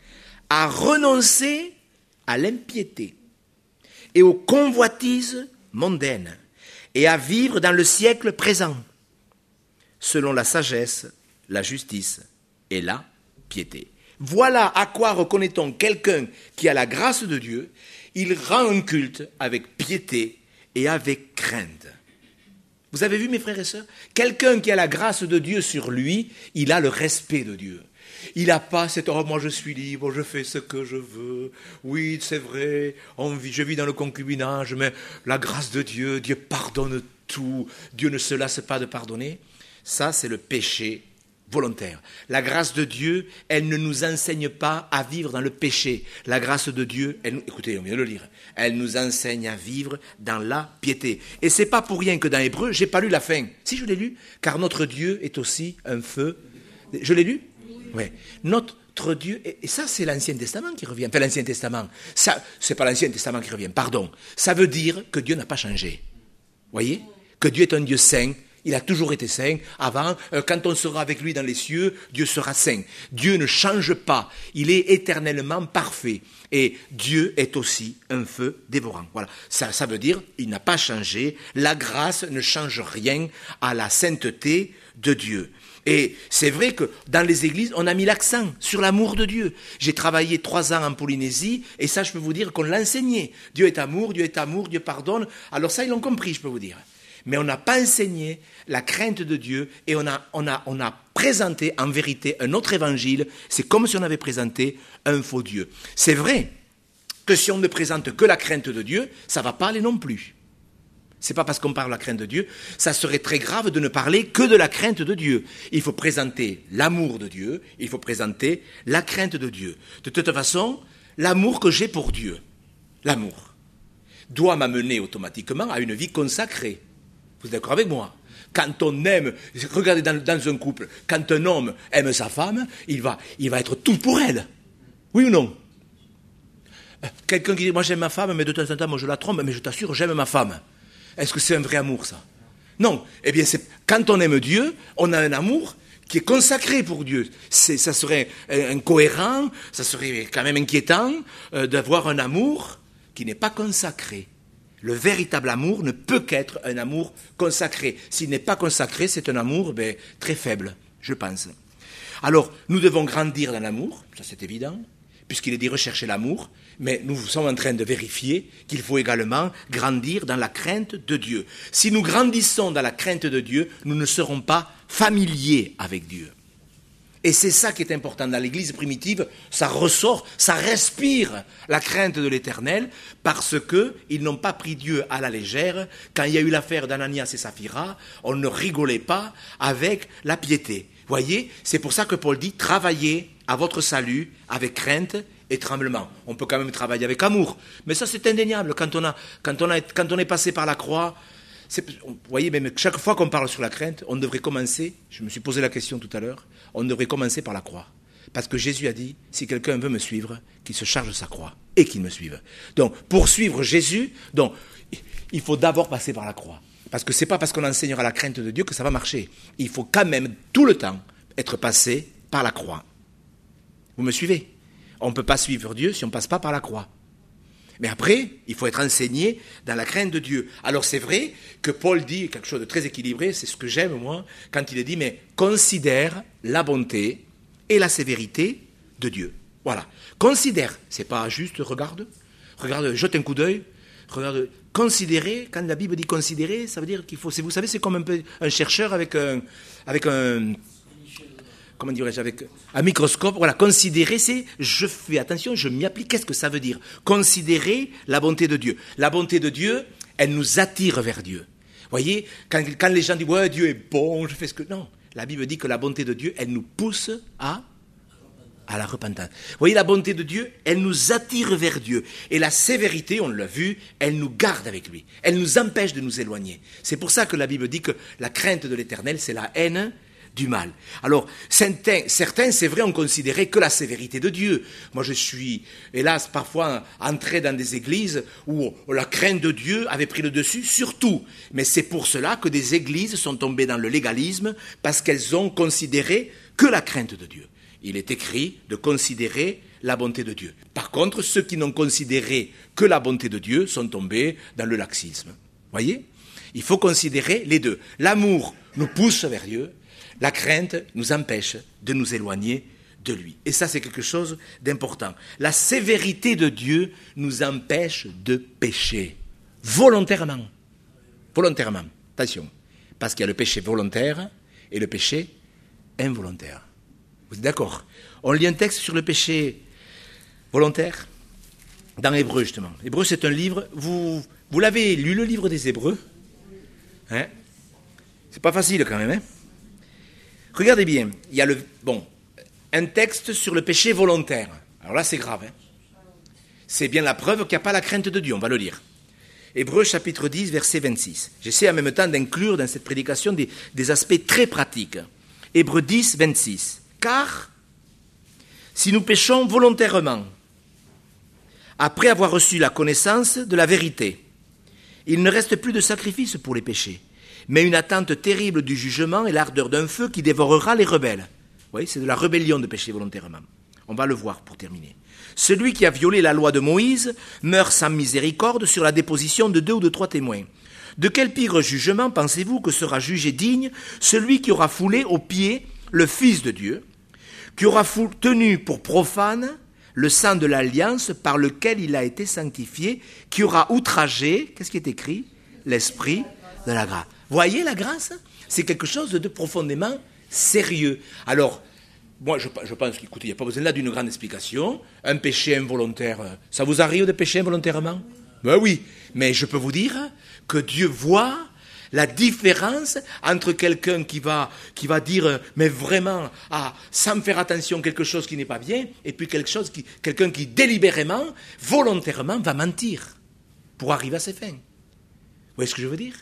A: à renoncer à l'impiété et aux convoitises mondaines et à vivre dans le siècle présent, selon la sagesse, la justice et la piété. Voilà à quoi reconnaît-on quelqu'un qui a la grâce de Dieu. Il rend un culte avec piété et avec crainte. Vous avez vu, mes frères et sœurs? Quelqu'un qui a la grâce de Dieu sur lui, il a le respect de Dieu. Il n'a pas cette « oh, moi je suis libre, je fais ce que je veux. Oui, c'est vrai, on vit, je vis dans le concubinage, mais la grâce de Dieu, Dieu pardonne tout. Dieu ne se lasse pas de pardonner. » Ça, c'est le péché volontaire. La grâce de Dieu, elle ne nous enseigne pas à vivre dans le péché. La grâce de Dieu, elle, écoutez, on vient de le lire, elle nous enseigne à vivre dans la piété. Et c'est pas pour rien que dans Hébreu, j'ai pas lu la fin. Si, je l'ai lu, car notre Dieu est aussi un feu. Je l'ai lu? Oui. Notre Dieu, et ça c'est l'Ancien Testament qui revient, enfin l'Ancien Testament, ça, c'est pas l'Ancien Testament qui revient, pardon, ça veut dire que Dieu n'a pas changé, voyez, que Dieu est un Dieu saint, il a toujours été saint, avant, euh, quand on sera avec lui dans les cieux, Dieu sera saint, Dieu ne change pas, il est éternellement parfait, et Dieu est aussi un feu dévorant, voilà, ça, ça veut dire, il n'a pas changé, la grâce ne change rien à la sainteté de Dieu. Et c'est vrai que dans les églises, on a mis l'accent sur l'amour de Dieu. J'ai travaillé trois ans en Polynésie, et ça, je peux vous dire qu'on l'a enseigné. Dieu est amour, Dieu est amour, Dieu pardonne. Alors ça, ils l'ont compris, je peux vous dire. Mais on n'a pas enseigné la crainte de Dieu et on a, on a, on a présenté en vérité un autre évangile. C'est comme si on avait présenté un faux Dieu. C'est vrai que si on ne présente que la crainte de Dieu, ça ne va pas aller non plus. C'est pas parce qu'on parle de la crainte de Dieu, ça serait très grave de ne parler que de la crainte de Dieu. Il faut présenter l'amour de Dieu, il faut présenter la crainte de Dieu. De toute façon, l'amour que j'ai pour Dieu, l'amour, doit m'amener automatiquement à une vie consacrée. Vous êtes d'accord avec moi? Quand on aime, regardez dans, dans un couple, quand un homme aime sa femme, il va, il va être tout pour elle. Oui ou non? Quelqu'un qui dit, moi j'aime ma femme, mais de temps en temps, moi je la trompe, mais je t'assure, j'aime ma femme. Est-ce que c'est un vrai amour, ça? Non. Eh bien, c'est, quand on aime Dieu, on a un amour qui est consacré pour Dieu. C'est, ça serait incohérent, ça serait quand même inquiétant euh, d'avoir un amour qui n'est pas consacré. Le véritable amour ne peut qu'être un amour consacré. S'il n'est pas consacré, c'est un amour ben, très faible, je pense. Alors, nous devons grandir dans l'amour, ça c'est évident, puisqu'il est dit rechercher l'amour, mais nous sommes en train de vérifier qu'il faut également grandir dans la crainte de Dieu. Si nous grandissons dans la crainte de Dieu, nous ne serons pas familiers avec Dieu. Et c'est ça qui est important. Dans l'Église primitive, ça ressort, ça respire la crainte de l'Éternel, parce qu'ils n'ont pas pris Dieu à la légère. Quand il y a eu l'affaire d'Ananias et Saphira, on ne rigolait pas avec la piété. Voyez, c'est pour ça que Paul dit, travaillez à votre salut avec crainte et tremblement. On peut quand même travailler avec amour, mais ça c'est indéniable. Quand on, a, quand on, a, quand on est passé par la croix, c'est, vous voyez, même chaque fois qu'on parle sur la crainte, on devrait commencer, je me suis posé la question tout à l'heure, on devrait commencer par la croix. Parce que Jésus a dit, si quelqu'un veut me suivre, qu'il se charge de sa croix et qu'il me suive. Donc, pour suivre Jésus, donc, il faut d'abord passer par la croix. Parce que ce n'est pas parce qu'on enseignera la crainte de Dieu que ça va marcher. Il faut quand même, tout le temps, être passé par la croix. Vous me suivez? On ne peut pas suivre Dieu si on ne passe pas par la croix. Mais après, il faut être enseigné dans la crainte de Dieu. Alors c'est vrai que Paul dit quelque chose de très équilibré, c'est ce que j'aime moi, quand il dit, mais considère la bonté et la sévérité de Dieu. Voilà. Considère, c'est pas juste regarde, regarde, jette un coup d'œil, regarde, considérer, quand la Bible dit considérer, ça veut dire qu'il faut, vous savez, c'est comme un peu un chercheur avec un, avec un, comment dirais-je, avec un microscope. Voilà, considérer, c'est, je fais attention, je m'y applique. Qu'est-ce que ça veut dire? Considérer la bonté de Dieu. La bonté de Dieu, elle nous attire vers Dieu. Vous voyez, quand, quand les gens disent, ouais, Dieu est bon, je fais ce que... Non, la Bible dit que la bonté de Dieu, elle nous pousse à... à la repentance. Vous voyez, la bonté de Dieu, elle nous attire vers Dieu. Et la sévérité, on l'a vu, elle nous garde avec lui. Elle nous empêche de nous éloigner. C'est pour ça que la Bible dit que la crainte de l'Éternel, c'est la haine du mal. Alors, certains, certains, c'est vrai, ont considéré que la sévérité de Dieu. Moi, je suis, hélas, parfois entré dans des églises où la crainte de Dieu avait pris le dessus sur tout. Mais c'est pour cela que des églises sont tombées dans le légalisme, parce qu'elles ont considéré que la crainte de Dieu. Il est écrit de considérer la bonté de Dieu. Par contre, ceux qui n'ont considéré que la bonté de Dieu sont tombés dans le laxisme. Voyez? Il faut considérer les deux. L'amour nous pousse vers Dieu, la crainte nous empêche de nous éloigner de lui. Et ça, c'est quelque chose d'important. La sévérité de Dieu nous empêche de pécher. Volontairement. Volontairement. Attention. Parce qu'il y a le péché volontaire et le péché involontaire. Vous êtes d'accord? On lit un texte sur le péché volontaire dans Hébreux, justement. Hébreux, c'est un livre... Vous, vous l'avez lu, le livre des Hébreux? Hein? C'est pas facile, quand même, hein? Regardez bien, il y a le, bon, un texte sur le péché volontaire. Alors là, c'est grave. Hein? C'est bien la preuve qu'il n'y a pas la crainte de Dieu. On va le lire. Hébreux chapitre dix, verset vingt-six. J'essaie en même temps d'inclure dans cette prédication des, des aspects très pratiques. Hébreux dix, vingt-six. Car, si nous péchons volontairement, après avoir reçu la connaissance de la vérité, il ne reste plus de sacrifice pour les péchés, mais une attente terrible du jugement et l'ardeur d'un feu qui dévorera les rebelles. Oui, c'est de la rébellion de pécher volontairement. On va le voir pour terminer. Celui qui a violé la loi de Moïse meurt sans miséricorde sur la déposition de deux ou de trois témoins. De quel pire jugement pensez-vous que sera jugé digne celui qui aura foulé aux pieds le Fils de Dieu, qui aura tenu pour profane le sang de l'alliance par lequel il a été sanctifié, qui aura outragé, qu'est-ce qui est écrit? L'Esprit de la grâce. Voyez, la grâce, c'est quelque chose de profondément sérieux. Alors, moi, je, je pense qu'écoutez, il n'y a pas besoin là d'une grande explication. Un péché involontaire, ça vous arrive de pécher involontairement? Ben oui, mais je peux vous dire que Dieu voit la différence entre quelqu'un qui va, qui va dire, mais vraiment, ah, sans faire attention, quelque chose qui n'est pas bien, et puis quelque chose qui, quelqu'un qui délibérément, volontairement, va mentir pour arriver à ses fins. Vous voyez ce que je veux dire?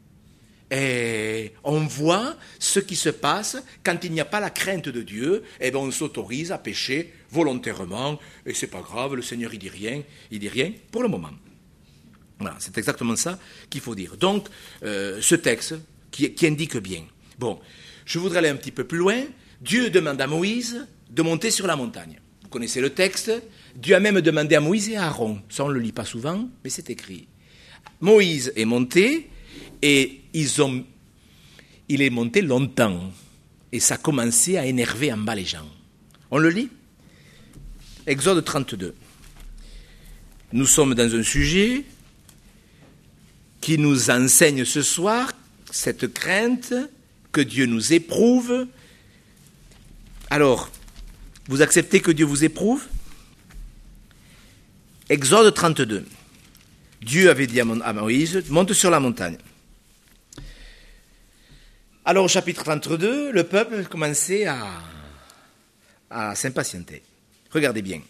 A: Et on voit ce qui se passe quand il n'y a pas la crainte de Dieu, et bien on s'autorise à pécher volontairement, et c'est pas grave, le Seigneur il dit rien, il dit rien pour le moment. Voilà, c'est exactement ça qu'il faut dire. Donc, euh, ce texte qui, qui indique bien. Bon, je voudrais aller un petit peu plus loin. Dieu demande à Moïse de monter sur la montagne. Vous connaissez le texte. Dieu a même demandé à Moïse et à Aaron. Ça, on ne le lit pas souvent, mais c'est écrit. Moïse est monté et ils ont, il est monté longtemps. Et ça a commencé à énerver en bas les gens. On le lit? Exode trente-deux. Nous sommes dans un sujet qui nous enseigne ce soir cette crainte que Dieu nous éprouve. Alors, vous acceptez que Dieu vous éprouve? Exode trente-deux. Dieu avait dit à Moïse, monte sur la montagne. Alors, au chapitre trente-deux, le peuple commençait à, à s'impatienter. Regardez bien.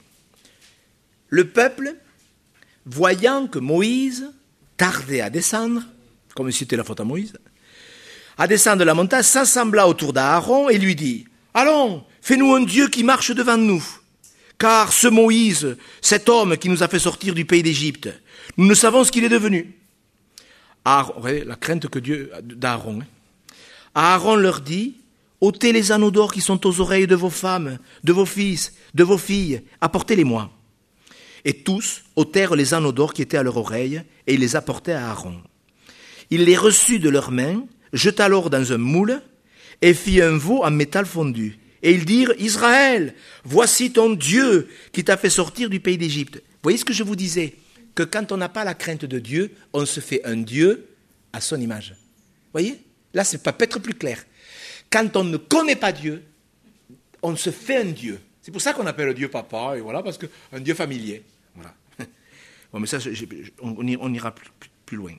A: Le peuple, voyant que Moïse tardait à descendre, comme si c'était la faute à Moïse, à descendre de la montagne, s'assembla autour d'Aaron et lui dit, « Allons, fais-nous un Dieu qui marche devant nous, car ce Moïse, cet homme qui nous a fait sortir du pays d'Égypte, nous ne savons ce qu'il est devenu. » Aaron, la crainte que Dieu d'Aaron. Hein. Aaron leur dit, « ôtez les anneaux d'or qui sont aux oreilles de vos femmes, de vos fils, de vos filles, apportez-les-moi. » Et tous ôtèrent les anneaux d'or qui étaient à leurs oreilles, et ils les apportaient à Aaron. Il les reçut de leurs mains, jeta l'or dans un moule, et fit un veau en métal fondu. Et ils dirent, « Israël, voici ton Dieu qui t'a fait sortir du pays d'Égypte. » Vous voyez ce que je vous disais? Que quand on n'a pas la crainte de Dieu, on se fait un Dieu à son image. Vous voyez? Là, ça peut être plus clair. Quand on ne connaît pas Dieu, on se fait un Dieu. C'est pour ça qu'on appelle Dieu papa, et voilà, parce qu'un Dieu familier. Voilà. Bon, mais ça, on ira plus, plus, plus loin.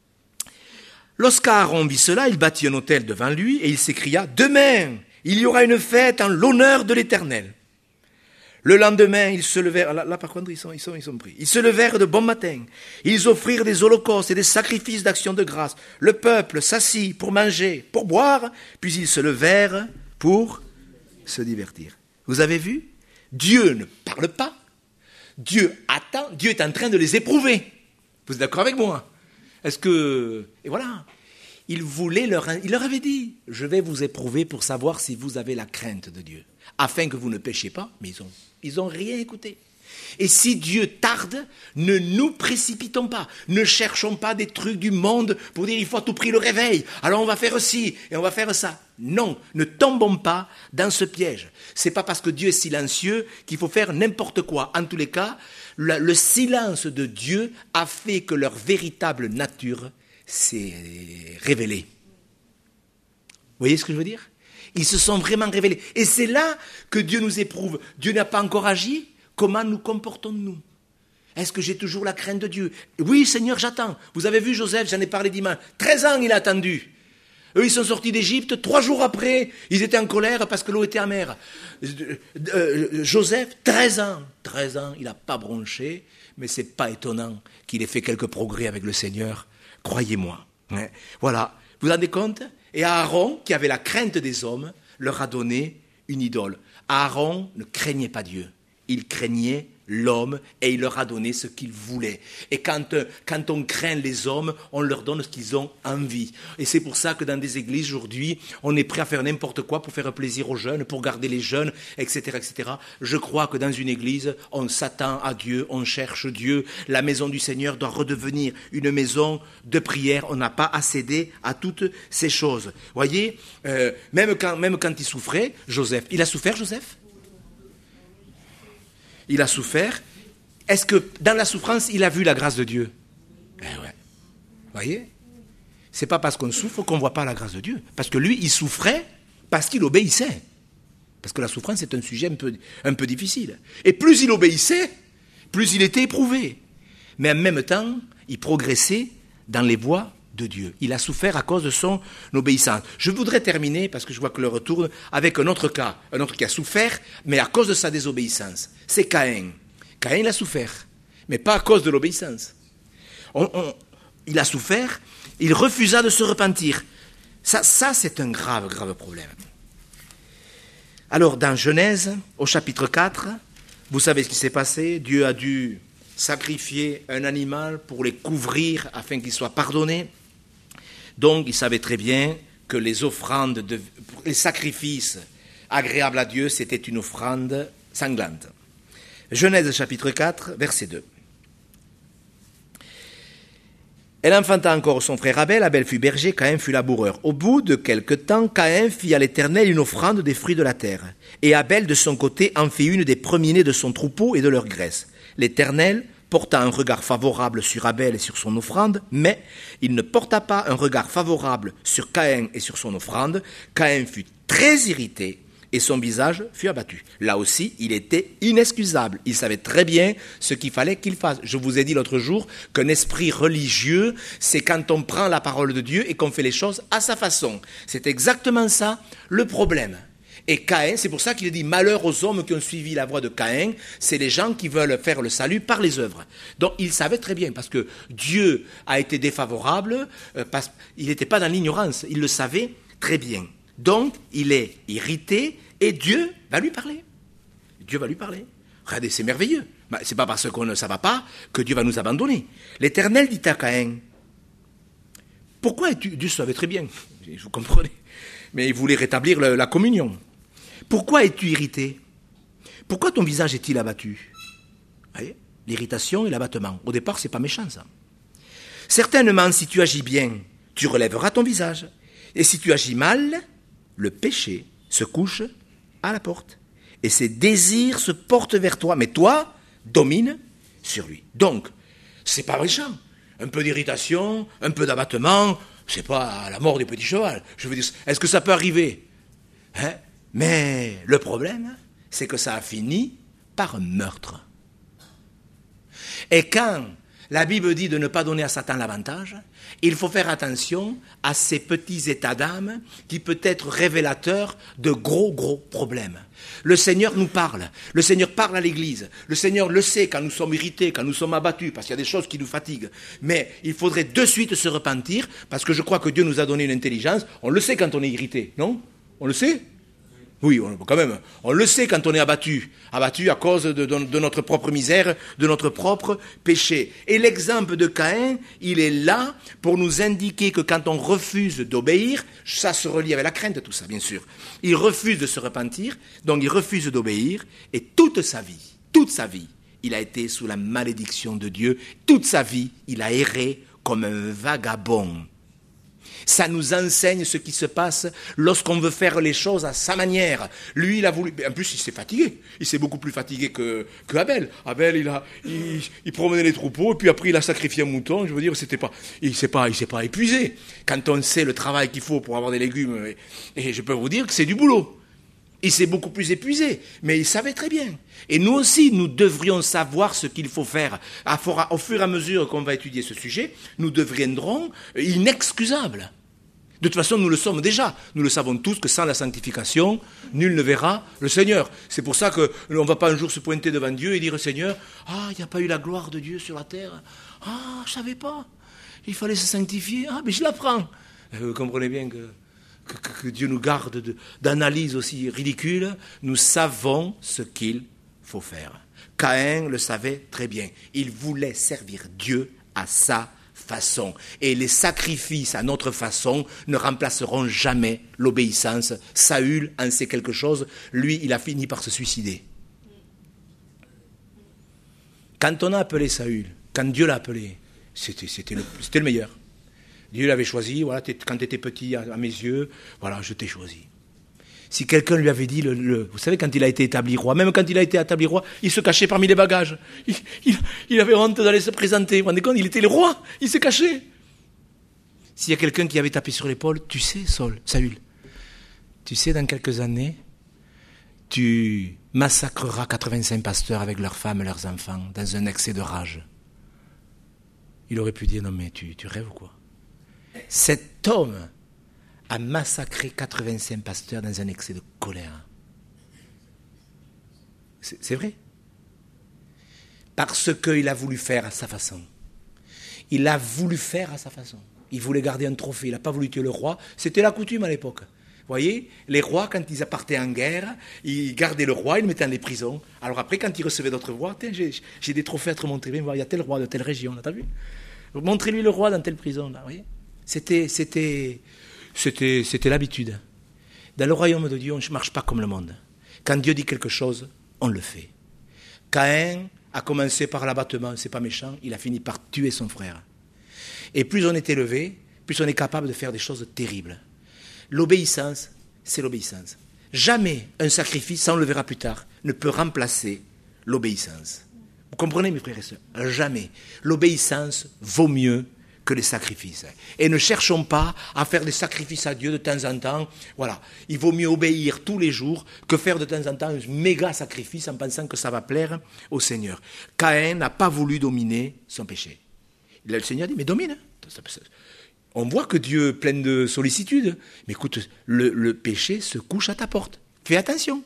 A: Lorsqu'Aaron vit cela, il bâtit un autel devant lui, et il s'écria, « Demain, il y aura une fête en l'honneur de l'Éternel. » Le lendemain, ils se levèrent, là, là par contre, ils sont, ils, sont, ils sont pris. Ils se levèrent de bon matin. Ils offrirent des holocaustes et des sacrifices d'action de grâce. Le peuple s'assit pour manger, pour boire, puis ils se levèrent pour se divertir. Vous avez vu? Dieu ne parle pas. Dieu attend. Dieu est en train de les éprouver. Vous êtes d'accord avec moi? Est-ce que... Et voilà. Il voulait leur... Il leur avait dit, je vais vous éprouver pour savoir si vous avez la crainte de Dieu, afin que vous ne péchiez pas. Mais ils ont, ils ont rien écouté. Et si Dieu tarde, ne nous précipitons pas. Ne cherchons pas des trucs du monde pour dire il faut à tout prix le réveil. Alors on va faire ci et on va faire ça. Non, ne tombons pas dans ce piège. C'est pas parce que Dieu est silencieux qu'il faut faire n'importe quoi. En tous les cas, le, le silence de Dieu a fait que leur véritable nature s'est révélée. Vous voyez ce que je veux dire? Ils se sont vraiment révélés. Et c'est là que Dieu nous éprouve. Dieu n'a pas encore agi. Comment nous comportons-nous? Est-ce que j'ai toujours la crainte de Dieu? Oui, Seigneur, j'attends. Vous avez vu Joseph, j'en ai parlé dimanche. treize ans, il a attendu. Eux, ils sont sortis d'Égypte. Trois jours après, ils étaient en colère parce que l'eau était amère. Euh, Joseph, treize ans. treize ans, il n'a pas bronché. Mais ce n'est pas étonnant qu'il ait fait quelques progrès avec le Seigneur. Croyez-moi. Hein? Voilà. Vous vous rendez compte? Et Aaron, qui avait la crainte des hommes, leur a donné une idole. Aaron ne craignait pas Dieu. Il craignait l'homme et il leur a donné ce qu'il voulait. Et quand, quand on craint les hommes, on leur donne ce qu'ils ont envie. Et c'est pour ça que dans des églises aujourd'hui, on est prêt à faire n'importe quoi pour faire plaisir aux jeunes, pour garder les jeunes, et cetera, et cetera. Je crois que dans une église, on s'attend à Dieu, on cherche Dieu. La maison du Seigneur doit redevenir une maison de prière. On n'a pas à céder à toutes ces choses. Voyez, euh, même quand, même quand il souffrait, Joseph, il a souffert, Joseph ? Il a souffert. Est-ce que dans la souffrance, il a vu la grâce de Dieu? Eh ouais. Voyez? c'est pas parce qu'on souffre qu'on ne voit pas la grâce de Dieu. Parce que lui, il souffrait parce qu'il obéissait. Parce que la souffrance est un sujet un peu, un peu difficile. Et plus il obéissait, plus il était éprouvé. Mais en même temps, il progressait dans les voies de Dieu. Il a souffert à cause de son obéissance. Je voudrais terminer, parce que je vois que le retourne, avec un autre cas, un autre qui a souffert, mais à cause de sa désobéissance. C'est Caïn. Caïn, il a souffert, mais pas à cause de l'obéissance. On, on, il a souffert, il refusa de se repentir. Ça, ça, c'est un grave, grave problème. Alors, dans Genèse, au chapitre quatre, vous savez ce qui s'est passé. Dieu a dû sacrifier un animal pour les couvrir afin qu'ils soient pardonnés. Donc, il savait très bien que les offrandes, de, les sacrifices agréables à Dieu, c'était une offrande sanglante. Genèse chapitre quatre, verset deux. Elle enfanta encore son frère Abel, Abel fut berger, Caïn fut laboureur. Au bout de quelque temps, Caïn fit à l'Éternel une offrande des fruits de la terre. Et Abel, de son côté, en fit une des premiers-nés de son troupeau et de leur graisse. L'Éternel porta un regard favorable sur Abel et sur son offrande, mais il ne porta pas un regard favorable sur Caïn et sur son offrande. Caïn fut très irrité et son visage fut abattu. Là aussi, il était inexcusable. Il savait très bien ce qu'il fallait qu'il fasse. Je vous ai dit l'autre jour qu'un esprit religieux, c'est quand on prend la parole de Dieu et qu'on fait les choses à sa façon. C'est exactement ça le problème. Et Caïn, c'est pour ça qu'il dit « Malheur aux hommes qui ont suivi la voie de Caïn », c'est les gens qui veulent faire le salut par les œuvres. Donc il savait très bien, parce que Dieu a été défavorable, euh, parce, il n'était pas dans l'ignorance, il le savait très bien. Donc il est irrité et Dieu va lui parler. Dieu va lui parler. Regardez, c'est merveilleux. Ben, c'est pas parce qu'on ne ça va pas que Dieu va nous abandonner. L'Éternel dit à Caïn « Pourquoi es-tu... » Dieu savait très bien, vous comprenez, mais il voulait rétablir le, la communion. Pourquoi es-tu irrité? Pourquoi ton visage est-il abattu? Vous voyez, l'irritation et l'abattement. Au départ, c'est pas méchant, ça. Certainement, si tu agis bien, tu relèveras ton visage. Et si tu agis mal, le péché se couche à la porte. Et ses désirs se portent vers toi. Mais toi, domine sur lui. Donc, c'est pas méchant. Un peu d'irritation, un peu d'abattement, c'est pas la mort du petit cheval. Je veux dire, est-ce que ça peut arriver? Hein? Mais le problème, c'est que ça a fini par un meurtre. Et quand la Bible dit de ne pas donner à Satan l'avantage, il faut faire attention à ces petits états d'âme qui peuvent être révélateurs de gros, gros problèmes. Le Seigneur nous parle, le Seigneur parle à l'Église, le Seigneur le sait quand nous sommes irrités, quand nous sommes abattus, parce qu'il y a des choses qui nous fatiguent. Mais il faudrait de suite se repentir, parce que je crois que Dieu nous a donné une intelligence. On le sait quand on est irrité, non? On le sait? Oui, on, quand même, on le sait quand on est abattu, abattu à cause de, de, de notre propre misère, de notre propre péché. Et l'exemple de Caïn, il est là pour nous indiquer que quand on refuse d'obéir, ça se relie avec la crainte, tout ça, bien sûr. Il refuse de se repentir, donc il refuse d'obéir, et toute sa vie, toute sa vie, il a été sous la malédiction de Dieu. Toute sa vie, il a erré comme un vagabond. Ça nous enseigne ce qui se passe lorsqu'on veut faire les choses à sa manière. Lui, il a voulu... En plus, il s'est fatigué. Il s'est beaucoup plus fatigué que, que Abel. Abel, il a, il, il promenait les troupeaux, et puis après, il a sacrifié un mouton. Je veux dire, c'était pas, il ne s'est pas, il s'est pas épuisé. Quand on sait le travail qu'il faut pour avoir des légumes, et, et je peux vous dire que c'est du boulot. Il s'est beaucoup plus épuisé, mais il savait très bien. Et nous aussi, nous devrions savoir ce qu'il faut faire. Au fur et à mesure qu'on va étudier ce sujet, nous deviendrons inexcusables. De toute façon, nous le sommes déjà. Nous le savons tous que sans la sanctification, nul ne verra le Seigneur. C'est pour ça qu'on ne va pas un jour se pointer devant Dieu et dire « Seigneur, ah, il n'y a pas eu la gloire de Dieu sur la terre. Ah, je ne savais pas. Il fallait se sanctifier. Ah, mais je l'apprends. » Vous comprenez bien que... Que, que Dieu nous garde de, d'analyses aussi ridicules, nous savons ce qu'il faut faire. Caïn le savait très bien. Il voulait servir Dieu à sa façon. Et les sacrifices à notre façon ne remplaceront jamais l'obéissance. Saül en sait quelque chose. Lui, il a fini par se suicider. Quand on a appelé Saül, quand Dieu l'a appelé, c'était, c'était, le, c'était le meilleur. Dieu l'avait choisi, voilà, quand tu étais petit à, à mes yeux, voilà, je t'ai choisi. Si quelqu'un lui avait dit, le, le, vous savez, quand il a été établi roi, même quand il a été établi roi, il se cachait parmi les bagages. Il, il, il avait honte d'aller se présenter. Vous vous rendez compte, il était le roi, il se cachait. S'il y a quelqu'un qui avait tapé sur l'épaule, tu sais, Saul, Saül, tu sais, dans quelques années, tu massacreras quatre-vingt-cinq pasteurs avec leurs femmes et leurs enfants dans un excès de rage. Il aurait pu dire, non mais tu, tu rêves ou quoi? Cet homme a massacré quatre-vingt-cinq pasteurs dans un excès de colère. C'est, c'est vrai. Parce qu'il a voulu faire à sa façon. Il a voulu faire à sa façon. Il voulait garder un trophée, il n'a pas voulu tuer le roi. C'était la coutume à l'époque. Vous voyez, les rois, quand ils partaient en guerre, ils gardaient le roi, ils le mettaient dans les prisons. Alors après, quand ils recevaient d'autres rois, j'ai, j'ai des trophées à te montrer. Viens voir, il y a tel roi de telle région, là, t'as vu? Montrez-lui le roi dans telle prison, là, vous voyez? C'était, c'était, c'était, c'était l'habitude. Dans le royaume de Dieu, on ne marche pas comme le monde. Quand Dieu dit quelque chose, on le fait. Caïn a commencé par l'abattement, c'est pas méchant, il a fini par tuer son frère. Et plus on est élevé, plus on est capable de faire des choses terribles. L'obéissance, c'est l'obéissance. Jamais un sacrifice, ça on le verra plus tard, ne peut remplacer l'obéissance. Vous comprenez, mes frères et sœurs? Jamais. L'obéissance vaut mieux que les sacrifices. Et ne cherchons pas à faire des sacrifices à Dieu de temps en temps. Voilà. Il vaut mieux obéir tous les jours que faire de temps en temps un méga sacrifice en pensant que ça va plaire au Seigneur. Caïn n'a pas voulu dominer son péché. Le Seigneur dit, mais domine. On voit que Dieu est plein de sollicitude. Mais écoute, le, le péché se couche à ta porte. Fais attention.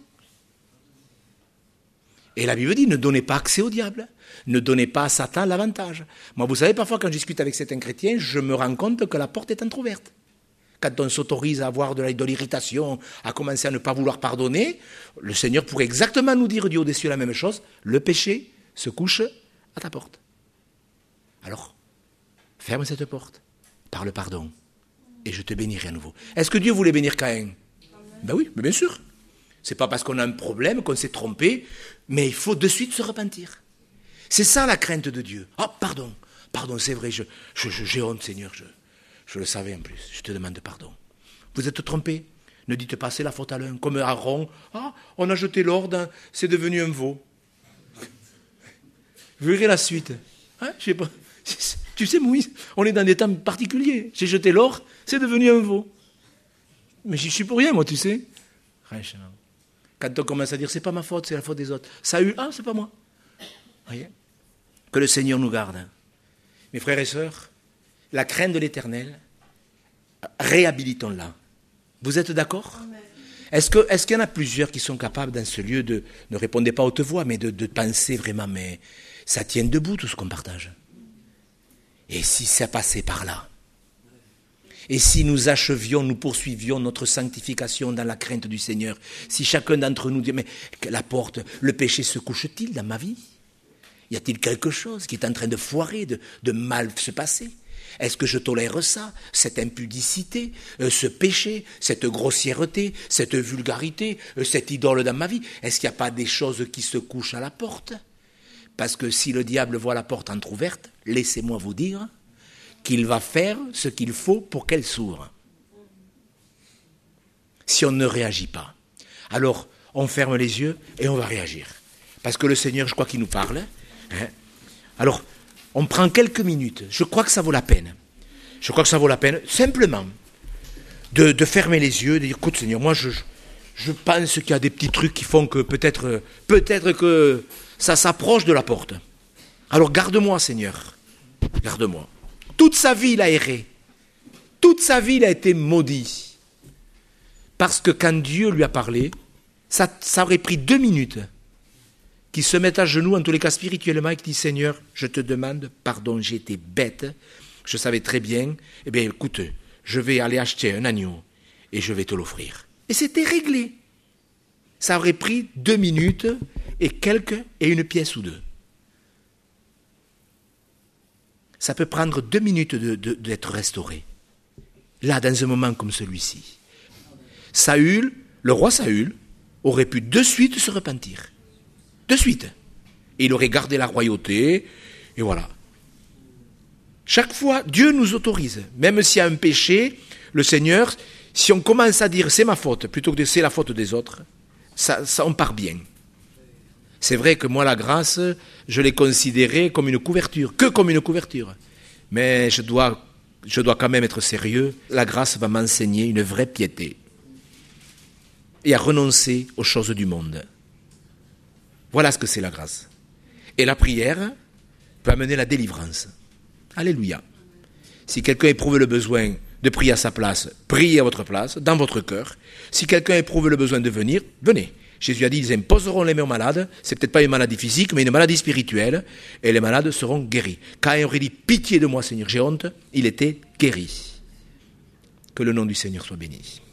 A: Et la Bible dit, ne donnez pas accès au diable. Ne donnez pas à Satan l'avantage. Moi, vous savez, parfois, quand je discute avec certains chrétiens, je me rends compte que la porte est entrouverte. Quand on s'autorise à avoir de l'irritation, à commencer à ne pas vouloir pardonner, le Seigneur pourrait exactement nous dire du haut des cieux la même chose. Le péché se couche à ta porte. Alors, ferme cette porte par le pardon et je te bénirai à nouveau. Est-ce que Dieu voulait bénir Caïn? Ben oui, mais bien sûr. C'est pas parce qu'on a un problème, qu'on s'est trompé, mais il faut de suite se repentir. C'est ça la crainte de Dieu. Ah, oh, pardon, pardon, c'est vrai, je, je, je, j'ai honte, Seigneur, je, je le savais en plus, je te demande pardon. Vous êtes trompé? Ne dites pas, c'est la faute à l'un. Comme Aaron, ah, on a jeté l'or, dans, c'est devenu un veau. Vous verrez la suite. Hein, je sais pas. Tu sais, Moïse, on est dans des temps particuliers. J'ai jeté l'or, c'est devenu un veau. Mais j'y suis pour rien, moi, tu sais. Quand on commence à dire, c'est pas ma faute, c'est la faute des autres. Saül, ah, c'est pas moi. Voyez? Que le Seigneur nous garde. Mes frères et sœurs, la crainte de l'Éternel, réhabilitons-la. Vous êtes d'accord? Est-ce que, est-ce qu'il y en a plusieurs qui sont capables dans ce lieu de, ne répondez pas à haute voix, mais de, de penser vraiment, mais ça tient debout tout ce qu'on partage. Et si ça passait par là? Et si nous achevions, nous poursuivions notre sanctification dans la crainte du Seigneur? Si chacun d'entre nous dit, mais la porte, le péché se couche-t-il dans ma vie? Y a-t-il quelque chose qui est en train de foirer, de, de mal se passer? Est-ce que je tolère ça, cette impudicité, euh, ce péché, cette grossièreté, cette vulgarité, euh, cette idole dans ma vie? Est-ce qu'il n'y a pas des choses qui se couchent à la porte? Parce que si le diable voit la porte entrouverte, laissez-moi vous dire qu'il va faire ce qu'il faut pour qu'elle s'ouvre. Si on ne réagit pas. Alors, on ferme les yeux et on va réagir. Parce que le Seigneur, je crois qu'il nous parle. Hein. Alors, on prend quelques minutes. Je crois que ça vaut la peine. Je crois que ça vaut la peine, simplement, de, de fermer les yeux, de dire, écoute Seigneur, moi je, je pense qu'il y a des petits trucs qui font que peut-être, peut-être que ça s'approche de la porte. Alors garde-moi Seigneur, garde-moi. Toute sa vie il a erré. Toute sa vie il a été maudit. Parce que quand Dieu lui a parlé, ça, ça aurait pris deux minutes qu'il se mette à genoux, en tous les cas spirituellement, et qu'il dit, Seigneur, je te demande pardon, j'ai été bête, je savais très bien, eh bien écoute, je vais aller acheter un agneau et je vais te l'offrir. Et c'était réglé. Ça aurait pris deux minutes et quelques, et une pièce ou deux. Ça peut prendre deux minutes de, de, d'être restauré. Là, dans un moment comme celui-ci. Saül, le roi Saül, aurait pu de suite se repentir. De suite. Et il aurait gardé la royauté, et voilà. Chaque fois, Dieu nous autorise. Même s'il y a un péché, le Seigneur, si on commence à dire c'est ma faute, plutôt que de c'est la faute des autres, ça, ça on part bien. C'est vrai que moi, la grâce, je l'ai considérée comme une couverture, que comme une couverture. Mais je dois je dois quand même être sérieux, la grâce va m'enseigner une vraie piété et à renoncer aux choses du monde. Voilà ce que c'est la grâce. Et la prière peut amener la délivrance. Alléluia. Si quelqu'un éprouve le besoin de prier à sa place, priez à votre place, dans votre cœur. Si quelqu'un éprouve le besoin de venir, venez. Jésus a dit, ils imposeront les mains aux malades, c'est peut-être pas une maladie physique, mais une maladie spirituelle, et les malades seront guéris. Quand il aurait dit, pitié de moi Seigneur, j'ai honte, il était guéri. Que le nom du Seigneur soit béni.